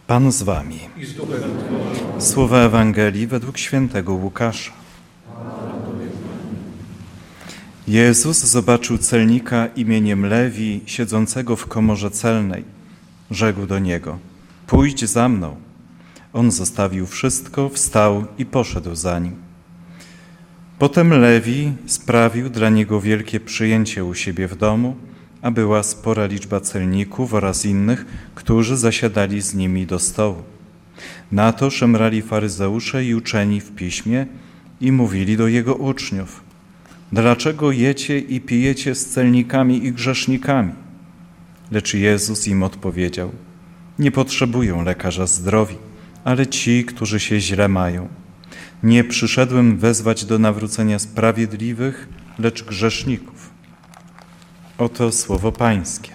Pan z wami. I z duchem Twoim. Słowa Ewangelii według świętego Łukasza. Jezus zobaczył celnika imieniem Lewi, siedzącego w komorze celnej. Rzekł do niego: pójdź za mną. On zostawił wszystko, wstał i poszedł za nim. Potem Lewi sprawił dla niego wielkie przyjęcie u siebie w domu, a była spora liczba celników oraz innych, którzy zasiadali z nimi do stołu. Na to szemrali faryzeusze i uczeni w piśmie i mówili do jego uczniów: dlaczego jecie i pijecie z celnikami i grzesznikami? Lecz Jezus im odpowiedział: nie potrzebują lekarza zdrowi, ale ci, którzy się źle mają. Nie przyszedłem wezwać do nawrócenia sprawiedliwych, lecz grzeszników. Oto słowo Pańskie.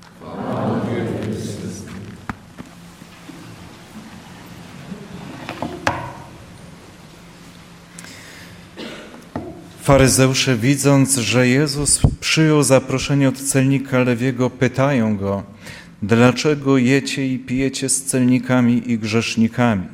Faryzeusze, widząc, że Jezus przyjął zaproszenie od celnika Lewiego, pytają go: dlaczego jecie i pijecie z celnikami i grzesznikami?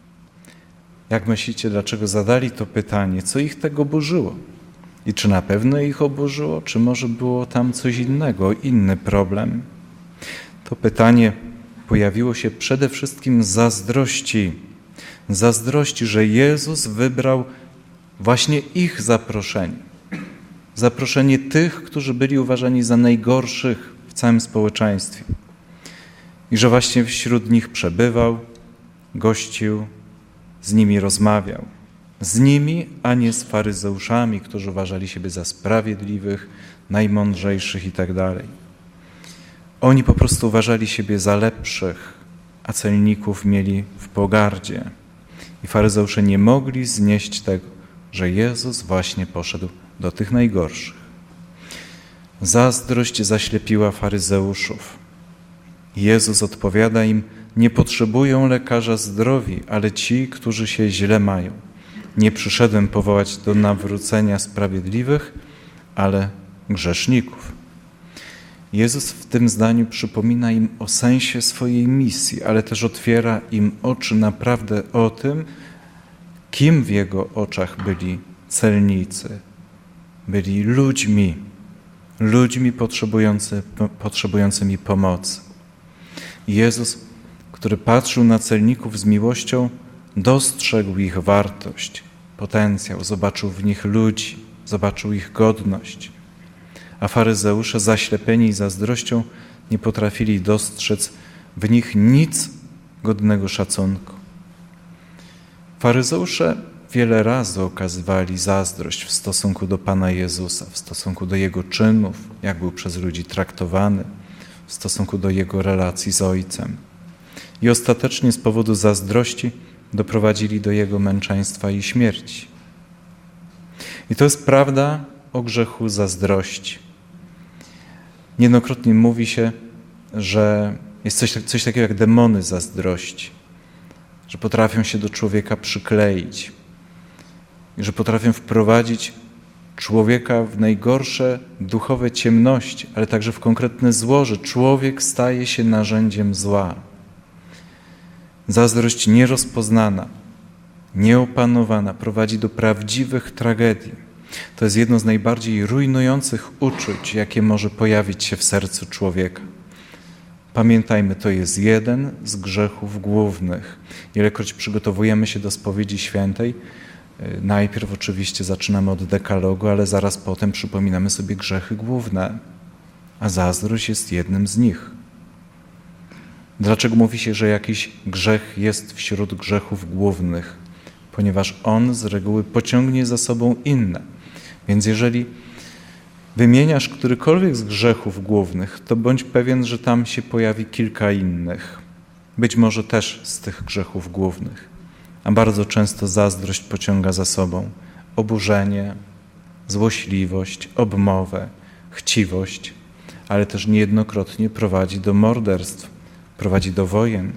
Jak myślicie, dlaczego zadali to pytanie? Co ich tego oburzyło? I czy na pewno ich oburzyło? Czy może było tam coś innego, inny problem? To pytanie pojawiło się przede wszystkim z zazdrości. Zazdrości, że Jezus wybrał właśnie ich zaproszenie. Zaproszenie tych, którzy byli uważani za najgorszych w całym społeczeństwie. I że właśnie wśród nich przebywał, gościł, z nimi rozmawiał. Z nimi, a nie z faryzeuszami, którzy uważali siebie za sprawiedliwych, najmądrzejszych i tak dalej. Oni po prostu uważali siebie za lepszych, a celników mieli w pogardzie. I faryzeusze nie mogli znieść tego, że Jezus właśnie poszedł do tych najgorszych. Zazdrość zaślepiła faryzeuszów. Jezus odpowiada im: nie potrzebują lekarza zdrowi, ale ci, którzy się źle mają. Nie przyszedłem powołać do nawrócenia sprawiedliwych, ale grzeszników. Jezus w tym zdaniu przypomina im o sensie swojej misji, ale też otwiera im oczy naprawdę o tym, kim w Jego oczach byli celnicy. Byli ludźmi potrzebującymi pomocy. Jezus, który patrzył na celników z miłością, dostrzegł ich wartość, potencjał, zobaczył w nich ludzi, zobaczył ich godność. A faryzeusze, zaślepieni zazdrością, nie potrafili dostrzec w nich nic godnego szacunku. Faryzeusze wiele razy okazywali zazdrość w stosunku do Pana Jezusa, w stosunku do Jego czynów, jak był przez ludzi traktowany, w stosunku do Jego relacji z Ojcem. I ostatecznie z powodu zazdrości doprowadzili do Jego męczeństwa i śmierci. I to jest prawda o grzechu zazdrości. Niejednokrotnie mówi się, że jest coś takiego jak demony zazdrości, że potrafią się do człowieka przykleić i że potrafią wprowadzić człowieka w najgorsze duchowe ciemności, ale także w konkretne zło, że człowiek staje się narzędziem zła. Zazdrość nierozpoznana, nieopanowana prowadzi do prawdziwych tragedii. To jest jedno z najbardziej rujnujących uczuć, jakie może pojawić się w sercu człowieka. Pamiętajmy, to jest jeden z grzechów głównych. Ilekroć przygotowujemy się do spowiedzi świętej, najpierw oczywiście zaczynamy od dekalogu, ale zaraz potem przypominamy sobie grzechy główne, a zazdrość jest jednym z nich. Dlaczego mówi się, że jakiś grzech jest wśród grzechów głównych? Ponieważ on z reguły pociągnie za sobą inne. Więc jeżeli wymieniasz którykolwiek z grzechów głównych, to bądź pewien, że tam się pojawi kilka innych. Być może też z tych grzechów głównych. A bardzo często zazdrość pociąga za sobą oburzenie, złośliwość, obmowę, chciwość, ale też niejednokrotnie prowadzi do morderstw, prowadzi do wojen.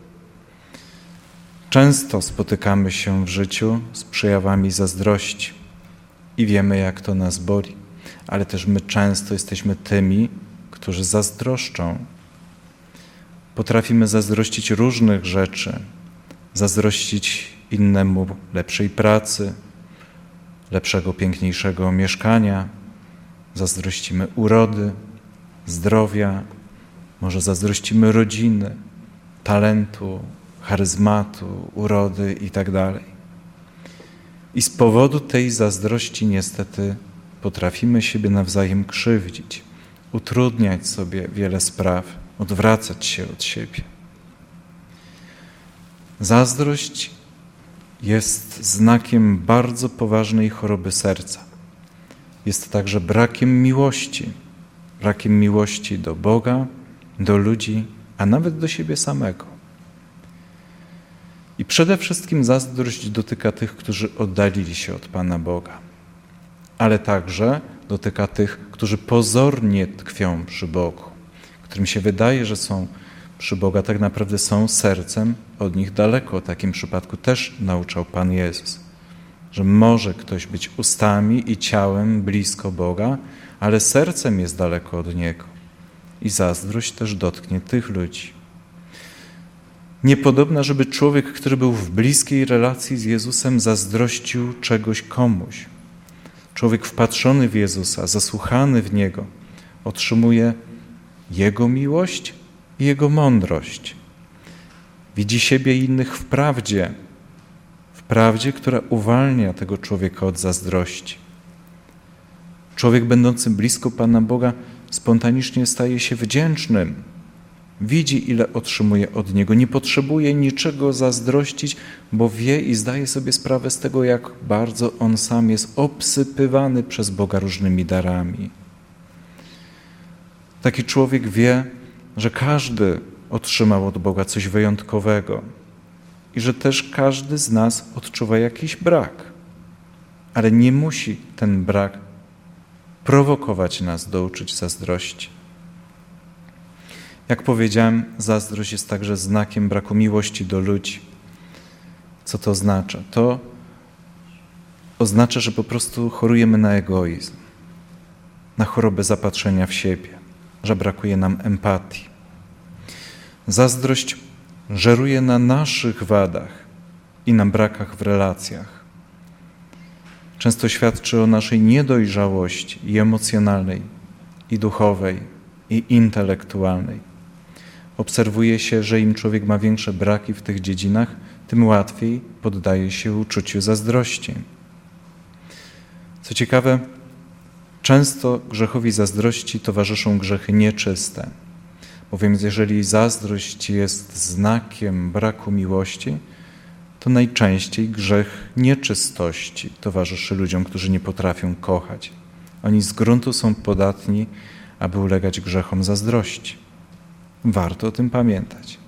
Często spotykamy się w życiu z przejawami zazdrości i wiemy, jak to nas boli, ale też my często jesteśmy tymi, którzy zazdroszczą. Potrafimy zazdrościć różnych rzeczy, zazdrościć innemu lepszej pracy, lepszego, piękniejszego mieszkania, zazdrościmy urody, zdrowia, może zazdrościmy rodziny, talentu, charyzmatu, urody itd. I z powodu tej zazdrości niestety potrafimy siebie nawzajem krzywdzić, utrudniać sobie wiele spraw, odwracać się od siebie. Zazdrość jest znakiem bardzo poważnej choroby serca. Jest także brakiem miłości do Boga, do ludzi, a nawet do siebie samego. I przede wszystkim zazdrość dotyka tych, którzy oddalili się od Pana Boga, ale także dotyka tych, którzy pozornie tkwią przy Bogu, którym się wydaje, że są przy Boga, tak naprawdę są sercem od nich daleko. O takim przypadku też nauczał Pan Jezus, że może ktoś być ustami i ciałem blisko Boga, ale sercem jest daleko od Niego. I zazdrość też dotknie tych ludzi. Niepodobna, żeby człowiek, który był w bliskiej relacji z Jezusem, zazdrościł czegoś komuś. Człowiek wpatrzony w Jezusa, zasłuchany w Niego, otrzymuje Jego miłość i Jego mądrość. Widzi siebie i innych w prawdzie, która uwalnia tego człowieka od zazdrości. Człowiek będący blisko Pana Boga spontanicznie staje się wdzięcznym. Widzi, ile otrzymuje od Niego. Nie potrzebuje niczego zazdrościć, bo wie i zdaje sobie sprawę z tego, jak bardzo on sam jest obsypywany przez Boga różnymi darami. Taki człowiek wie, że każdy otrzymał od Boga coś wyjątkowego i że też każdy z nas odczuwa jakiś brak. Ale nie musi ten brak prowokować nas do uczuć zazdrości. Jak powiedziałem, zazdrość jest także znakiem braku miłości do ludzi. Co to oznacza? To oznacza, że po prostu chorujemy na egoizm, na chorobę zapatrzenia w siebie, że brakuje nam empatii. Zazdrość żeruje na naszych wadach i na brakach w relacjach. Często świadczy o naszej niedojrzałości i emocjonalnej, i duchowej, i intelektualnej. Obserwuje się, że im człowiek ma większe braki w tych dziedzinach, tym łatwiej poddaje się uczuciu zazdrości. Co ciekawe, często grzechowi zazdrości towarzyszą grzechy nieczyste, bowiem jeżeli zazdrość jest znakiem braku miłości, to najczęściej grzech nieczystości towarzyszy ludziom, którzy nie potrafią kochać. Oni z gruntu są podatni, aby ulegać grzechom zazdrości. Warto o tym pamiętać.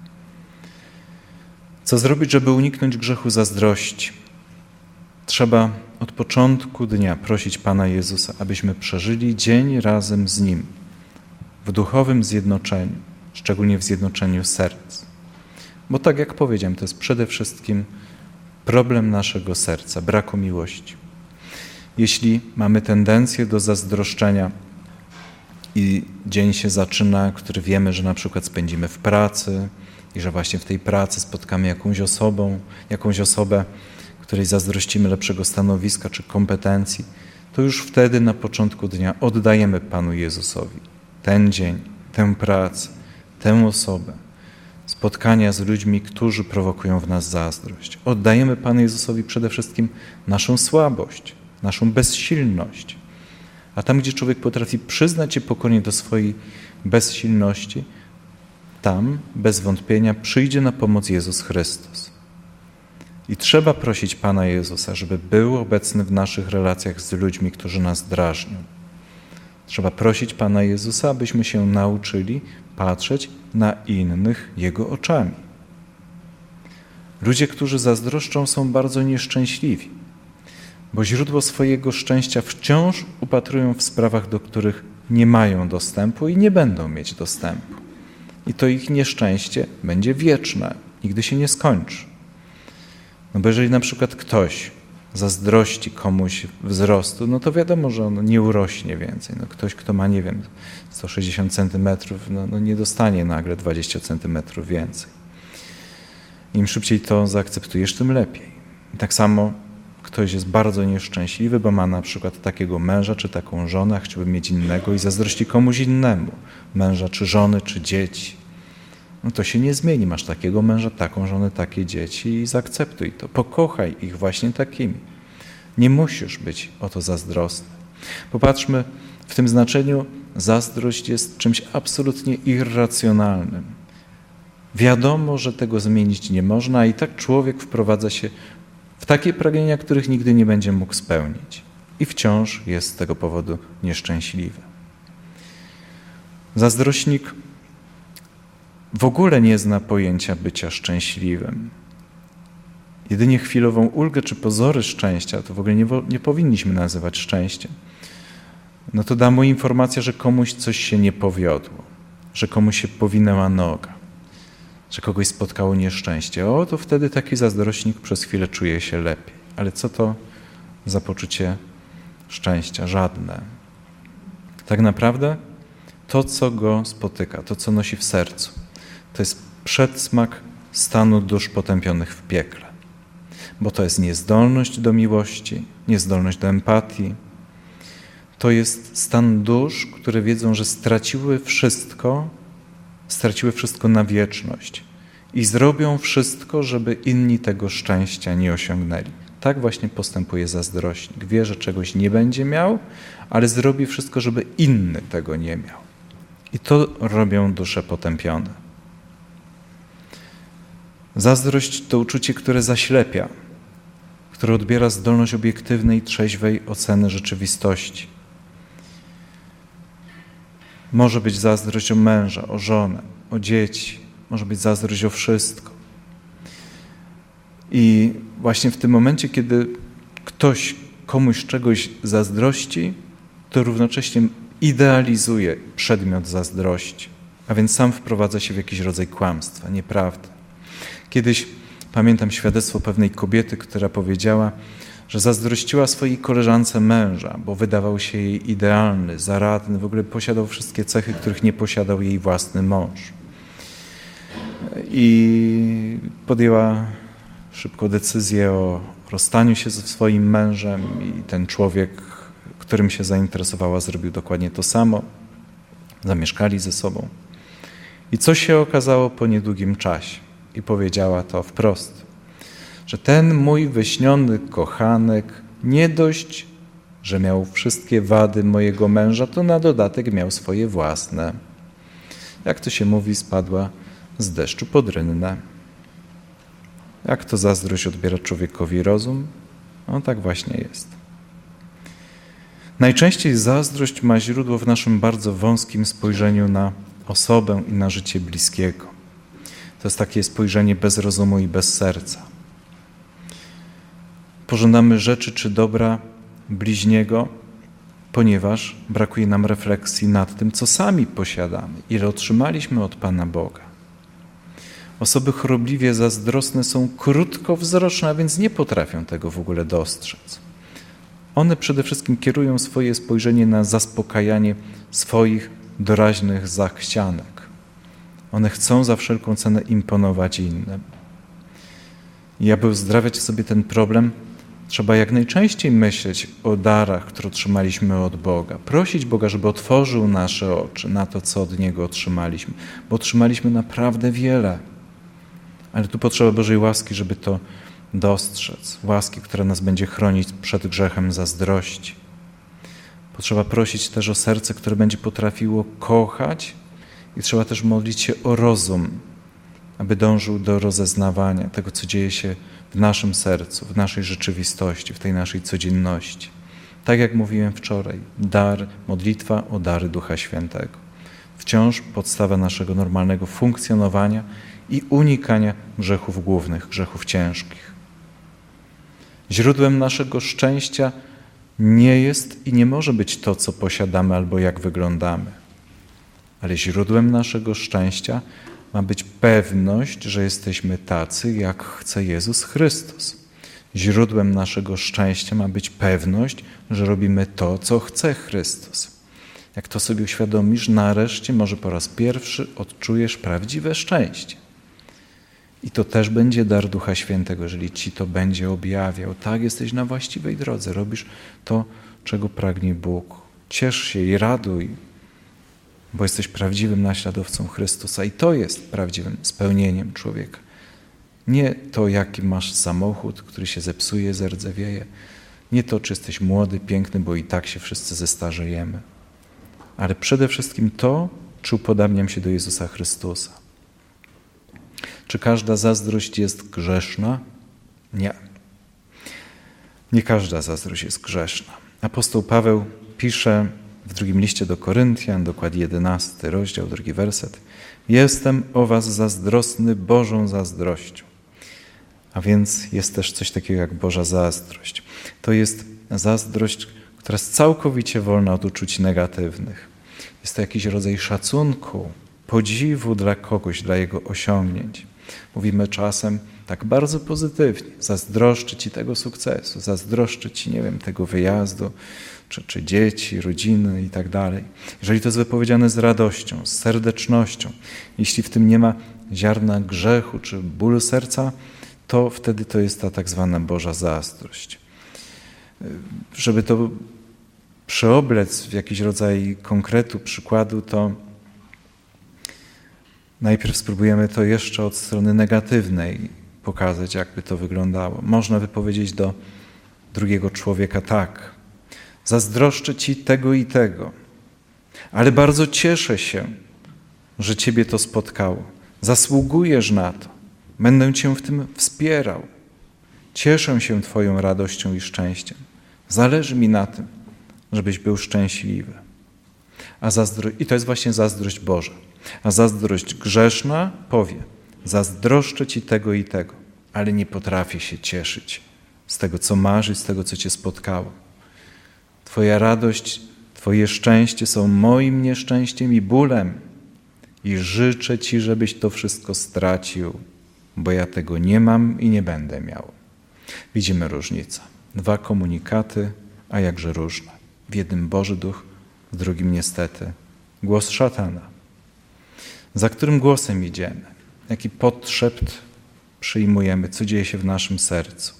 Co zrobić, żeby uniknąć grzechu zazdrości? Trzeba od początku dnia prosić Pana Jezusa, abyśmy przeżyli dzień razem z Nim, w duchowym zjednoczeniu, szczególnie w zjednoczeniu serc. Bo tak jak powiedziałem, to jest przede wszystkim problem naszego serca, braku miłości. Jeśli mamy tendencję do zazdroszczenia i dzień się zaczyna, który wiemy, że na przykład spędzimy w pracy i że właśnie w tej pracy spotkamy jakąś osobę, której zazdrościmy lepszego stanowiska czy kompetencji, to już wtedy na początku dnia oddajemy Panu Jezusowi ten dzień, tę pracę, tę osobę, spotkania z ludźmi, którzy prowokują w nas zazdrość. Oddajemy Panu Jezusowi przede wszystkim naszą słabość, naszą bezsilność. A tam, gdzie człowiek potrafi przyznać się pokornie do swojej bezsilności, tam bez wątpienia przyjdzie na pomoc Jezus Chrystus. I trzeba prosić Pana Jezusa, żeby był obecny w naszych relacjach z ludźmi, którzy nas drażnią. Trzeba prosić Pana Jezusa, abyśmy się nauczyli patrzeć na innych Jego oczami. Ludzie, którzy zazdroszczą, są bardzo nieszczęśliwi, bo źródło swojego szczęścia wciąż upatrują w sprawach, do których nie mają dostępu i nie będą mieć dostępu. I to ich nieszczęście będzie wieczne, nigdy się nie skończy. No bo jeżeli na przykład ktoś zazdrości komuś wzrostu, no to wiadomo, że on nie urośnie więcej. No ktoś, kto ma, nie wiem, 160 centymetrów, no nie dostanie nagle 20 centymetrów więcej. Im szybciej to zaakceptujesz, tym lepiej. I tak samo ktoś jest bardzo nieszczęśliwy, bo ma na przykład takiego męża czy taką żonę, a chciałby mieć innego i zazdrości komuś innemu. Męża czy żony, czy dzieci. No to się nie zmieni. Masz takiego męża, taką żonę, takie dzieci i zaakceptuj to. Pokochaj ich właśnie takimi. Nie musisz być o to zazdrosny. Popatrzmy, w tym znaczeniu zazdrość jest czymś absolutnie irracjonalnym. Wiadomo, że tego zmienić nie można, a i tak człowiek wprowadza się w takie pragnienia, których nigdy nie będzie mógł spełnić. I wciąż jest z tego powodu nieszczęśliwy. Zazdrośnik w ogóle nie zna pojęcia bycia szczęśliwym. Jedynie chwilową ulgę czy pozory szczęścia, to w ogóle nie powinniśmy nazywać szczęściem. No to da mu informacja, że komuś coś się nie powiodło, że komuś się powinęła noga, że kogoś spotkało nieszczęście. O, to wtedy taki zazdrośnik przez chwilę czuje się lepiej. Ale co to za poczucie szczęścia? Żadne. Tak naprawdę to, co go spotyka, to, co nosi w sercu, to jest przedsmak stanu dusz potępionych w piekle. Bo to jest niezdolność do miłości, niezdolność do empatii. To jest stan dusz, które wiedzą, że straciły wszystko na wieczność i zrobią wszystko, żeby inni tego szczęścia nie osiągnęli. Tak właśnie postępuje zazdrośnik. Wie, że czegoś nie będzie miał, ale zrobi wszystko, żeby inny tego nie miał. I to robią dusze potępione. Zazdrość to uczucie, które zaślepia, które odbiera zdolność obiektywnej, trzeźwej oceny rzeczywistości. Może być zazdrość o męża, o żonę, o dzieci, może być zazdrość o wszystko. I właśnie w tym momencie, kiedy ktoś komuś czegoś zazdrości, to równocześnie idealizuje przedmiot zazdrości, a więc sam wprowadza się w jakiś rodzaj kłamstwa, nieprawdy. Kiedyś pamiętam świadectwo pewnej kobiety, która powiedziała, że zazdrościła swojej koleżance męża, bo wydawał się jej idealny, zaradny, w ogóle posiadał wszystkie cechy, których nie posiadał jej własny mąż. I podjęła szybko decyzję o rozstaniu się ze swoim mężem i ten człowiek, którym się zainteresowała, zrobił dokładnie to samo. Zamieszkali ze sobą. I co się okazało po niedługim czasie? I powiedziała to wprost, że ten mój wyśniony kochanek nie dość, że miał wszystkie wady mojego męża, to na dodatek miał swoje własne. Jak to się mówi, spadła z deszczu pod rynnę. Jak to zazdrość odbiera człowiekowi rozum? No tak właśnie jest. Najczęściej zazdrość ma źródło w naszym bardzo wąskim spojrzeniu na osobę i na życie bliskiego. To jest takie spojrzenie bez rozumu i bez serca. Pożądamy rzeczy czy dobra bliźniego, ponieważ brakuje nam refleksji nad tym, co sami posiadamy, ile otrzymaliśmy od Pana Boga. Osoby chorobliwie zazdrosne są krótkowzroczne, a więc nie potrafią tego w ogóle dostrzec. One przede wszystkim kierują swoje spojrzenie na zaspokajanie swoich doraźnych zachcianek. One chcą za wszelką cenę imponować innym. I aby uzdrawiać sobie ten problem, trzeba jak najczęściej myśleć o darach, które otrzymaliśmy od Boga. Prosić Boga, żeby otworzył nasze oczy na to, co od Niego otrzymaliśmy. Bo otrzymaliśmy naprawdę wiele. Ale tu potrzeba Bożej łaski, żeby to dostrzec. Łaski, która nas będzie chronić przed grzechem zazdrości. Potrzeba prosić też o serce, które będzie potrafiło kochać i trzeba też modlić się o rozum, aby dążył do rozeznawania tego, co dzieje się w naszym sercu, w naszej rzeczywistości, w tej naszej codzienności. Tak jak mówiłem wczoraj, modlitwa o dary Ducha Świętego. Wciąż podstawa naszego normalnego funkcjonowania i unikania grzechów głównych, grzechów ciężkich. Źródłem naszego szczęścia nie jest i nie może być to, co posiadamy albo jak wyglądamy. Ale źródłem naszego szczęścia ma być pewność, że jesteśmy tacy, jak chce Jezus Chrystus. Źródłem naszego szczęścia ma być pewność, że robimy to, co chce Chrystus. Jak to sobie uświadomisz, nareszcie może po raz pierwszy odczujesz prawdziwe szczęście. I to też będzie dar Ducha Świętego, jeżeli ci to będzie objawiał. Tak, jesteś na właściwej drodze, robisz to, czego pragnie Bóg. Ciesz się i raduj, bo jesteś prawdziwym naśladowcą Chrystusa i to jest prawdziwym spełnieniem człowieka. Nie to, jaki masz samochód, który się zepsuje, zerdzewieje. Nie to, czy jesteś młody, piękny, bo i tak się wszyscy zestarzejemy. Ale przede wszystkim to, czy upodabniam się do Jezusa Chrystusa. Czy każda zazdrość jest grzeszna? Nie. Nie każda zazdrość jest grzeszna. Apostoł Paweł pisze w drugim liście do Koryntian, dokładnie 11 rozdział, 2 werset. Jestem o was zazdrosny Bożą zazdrością. A więc jest też coś takiego jak Boża zazdrość. To jest zazdrość, która jest całkowicie wolna od uczuć negatywnych. Jest to jakiś rodzaj szacunku, podziwu dla kogoś, dla jego osiągnięć. Mówimy czasem tak bardzo pozytywnie. Zazdroszczę ci tego sukcesu, zazdroszczę ci, nie wiem, tego wyjazdu, czy dzieci, rodziny i tak dalej. Jeżeli to jest wypowiedziane z radością, z serdecznością, jeśli w tym nie ma ziarna grzechu czy bólu serca, to wtedy to jest ta tak zwana Boża zazdrość. Żeby to przeoblec w jakiś rodzaj konkretu, przykładu, to najpierw spróbujemy to jeszcze od strony negatywnej pokazać, jakby to wyglądało. Można wypowiedzieć do drugiego człowieka tak. Zazdroszczę ci tego i tego, ale bardzo cieszę się, że ciebie to spotkało. Zasługujesz na to. Będę cię w tym wspierał. Cieszę się twoją radością i szczęściem. Zależy mi na tym, żebyś był szczęśliwy. I to jest właśnie zazdrość Boża. A zazdrość grzeszna powie, zazdroszczę ci tego i tego, ale nie potrafię się cieszyć z tego, co masz i z tego, co cię spotkało. Twoja radość, twoje szczęście są moim nieszczęściem i bólem i życzę ci, żebyś to wszystko stracił, bo ja tego nie mam i nie będę miał. Widzimy różnicę. 2 komunikaty, a jakże różne. W jednym Boży Duch, w drugim niestety głos szatana. Za którym głosem idziemy? Jaki podszept przyjmujemy? Co dzieje się w naszym sercu?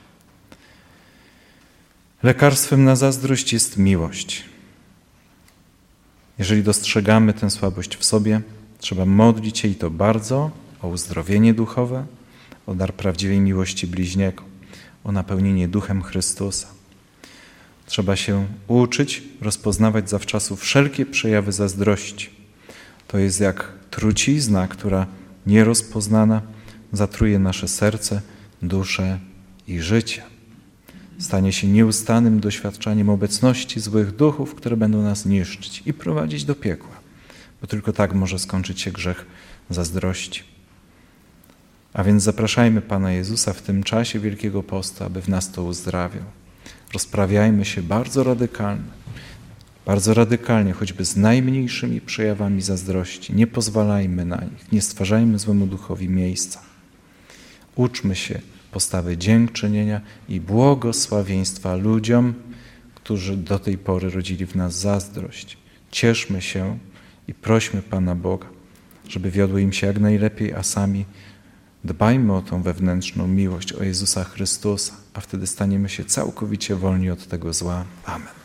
Lekarstwem na zazdrość jest miłość. Jeżeli dostrzegamy tę słabość w sobie, trzeba modlić się i to bardzo o uzdrowienie duchowe, o dar prawdziwej miłości bliźniego, o napełnienie Duchem Chrystusa. Trzeba się uczyć rozpoznawać zawczasu wszelkie przejawy zazdrości. To jest jak trucizna, która nierozpoznana zatruje nasze serce, duszę i życie. Stanie się nieustannym doświadczaniem obecności złych duchów, które będą nas niszczyć i prowadzić do piekła, bo tylko tak może skończyć się grzech zazdrości. A więc zapraszajmy Pana Jezusa w tym czasie Wielkiego Postu, aby w nas to uzdrawiał. Rozprawiajmy się bardzo radykalnie, choćby z najmniejszymi przejawami zazdrości. Nie pozwalajmy na nich, nie stwarzajmy złemu duchowi miejsca. Uczmy się postawy dziękczynienia i błogosławieństwa ludziom, którzy do tej pory rodzili w nas zazdrość. Cieszmy się i prośmy Pana Boga, żeby wiodło im się jak najlepiej, a sami dbajmy o tą wewnętrzną miłość, o Jezusa Chrystusa, a wtedy staniemy się całkowicie wolni od tego zła. Amen.